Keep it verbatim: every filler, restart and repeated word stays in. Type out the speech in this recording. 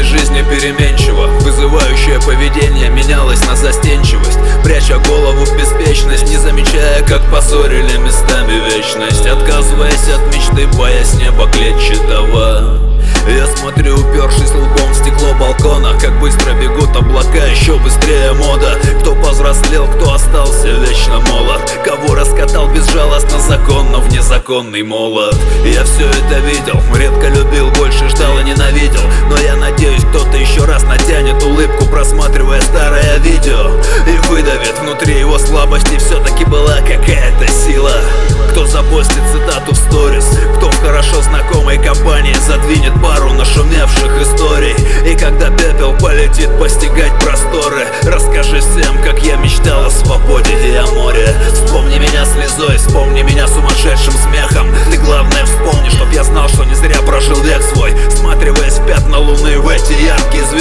жизни переменчива, вызывающее поведение менялось на застенчивость, пряча голову в беспечность, не замечая, как поссорили местами вечность, отказываясь от мечты, боясь неба клетчатого. Я смотрю, упершись лбом в стекло балкона, как быстро бегут облака, еще быстрее мода. Кто повзрослел, кто остался вечно молод, кого раскатал безжалостно закон, но в незаконный молот. Я все это видел, редко любил, больше ждал и ненавидел, но я надеюсь, кто-то еще раз натянет улыбку, просматривая старое видео, и выдавит внутри его слабости все-таки была какая-то сила. Кто запостит цитату в сторис, кто в хорошо знакомой компании задвинет пару нашумевших историй. И когда пепел полетит постигать просторы, расскажи всем, как я мечтал о свободе и о море. Вспомни меня слезой, вспомни меня сумасшедшим смехом. Ты главное вспомни, чтоб я знал, что не зря прожил век свой, всматриваясь в пятна луны, в эти яркие звезды.